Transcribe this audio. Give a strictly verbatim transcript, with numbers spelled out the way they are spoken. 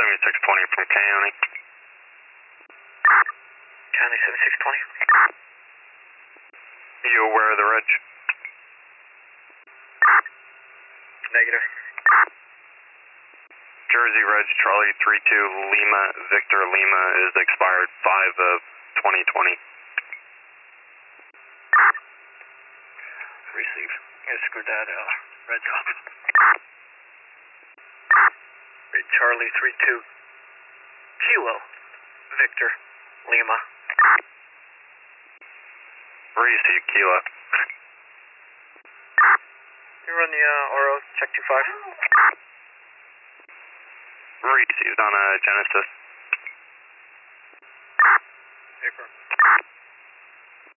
seventy-six twenty from County. County seventy-six twenty. You aware of the reg? Negative. Jersey Reg Charlie three two Lima Victor Lima is expired five of twenty twenty. Receive. I screwed that uh, reg off. Hey, Charlie three two Kilo Victor Lima. Receive Kilo. You run the uh, R O, check two five. Received on a Genesis. April.